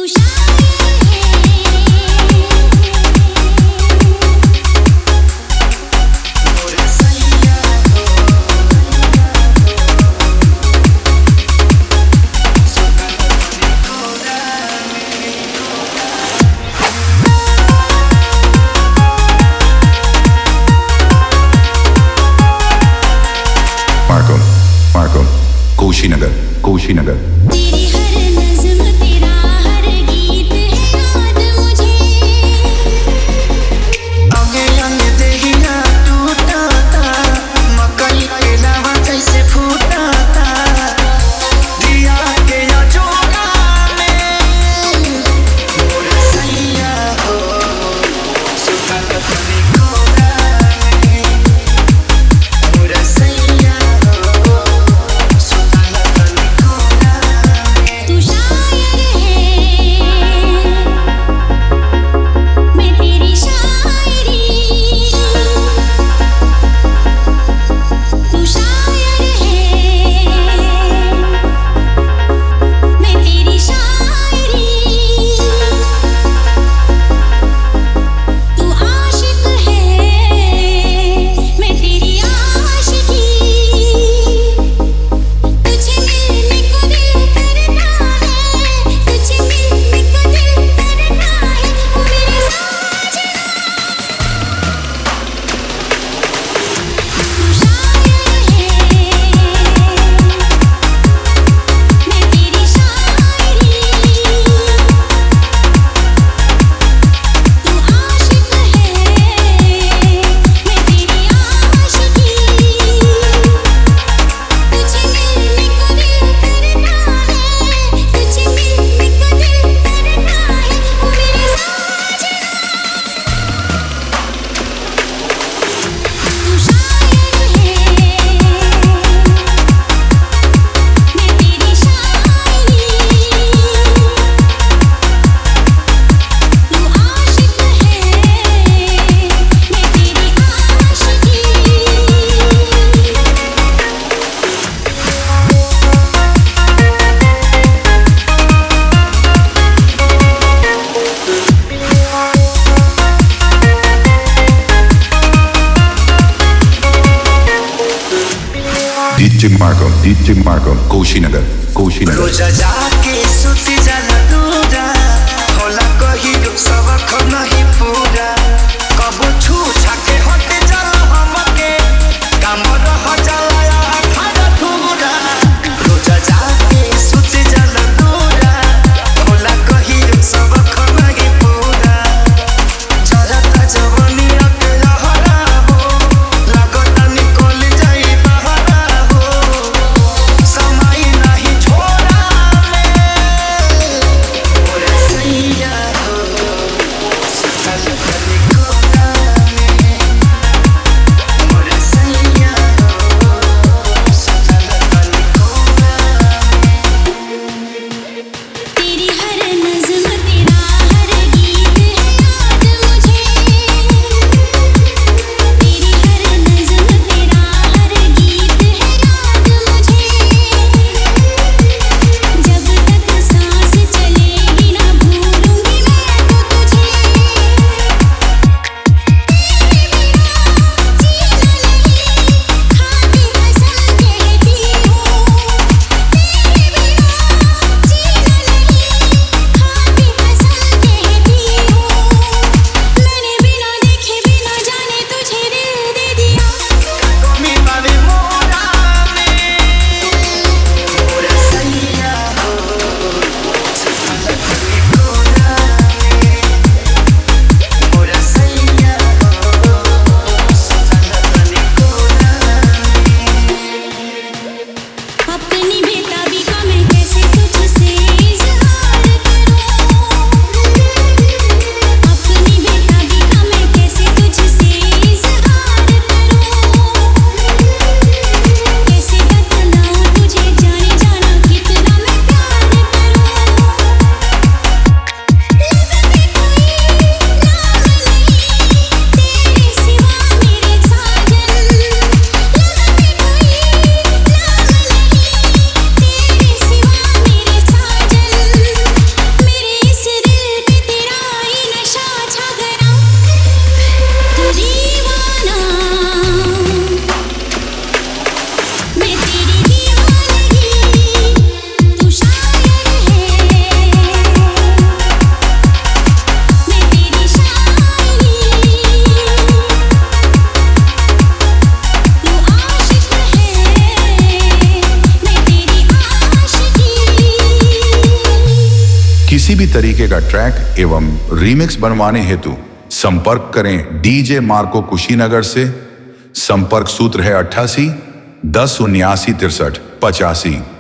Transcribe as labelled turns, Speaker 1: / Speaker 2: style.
Speaker 1: कुशीनगर।
Speaker 2: तेरी हर नज़्म तेरा हर गीत है याद मुझे।
Speaker 3: अंगे अंगे देहिया टूटा था, मकई के लावा जैसे फूटा था। दिया के या जोड़ा में मोर सैया हो, सुखा कपनी कोरा में मोर सैया हो, सुखा कपनी कोरा में।
Speaker 2: तू शायर है, मैं तेरी शायरी। तू शायर है, मैं तेरी शायरी। तू आशिक है, मैं तेरी आशिकी। तुझे मिलने को दिल करता है, तुझे मिलने को दिल करता है, ओ मेरे साजना। तू शायर है, मैं तेरी शायरी। तू आशिक है, मैं तेरी आशिकी। तुझे मिलने को दिल करता है, तुझे मिलने को दिल करता है, ओ मेरे साजना। तू शायर है, मैं तेरी शायरी। तू आशिक है, मैं तेरी आशिकी।
Speaker 1: DJ Marco, Kushinagar, Kushinagar.
Speaker 3: रोजा जाके सुती जाला दूरा, होला कही सब नहीं पूरा। कबो छू छाके हटे जाला हमके, काम रह जाला खाना थूरा। रोजा जाके सुती जाला दूरा, होला कही सब नहीं पूरा। जरता जवानी के लहरा हो, लागता निकल जाई बहरा हो। समय नहीं छोड़ा में
Speaker 1: किसी भी तरीके का ट्रैक एवं रीमिक्स बनवाने हेतु संपर्क करें डीजे मार्को कुशीनगर से। संपर्क सूत्र है 88 10 79 63 85।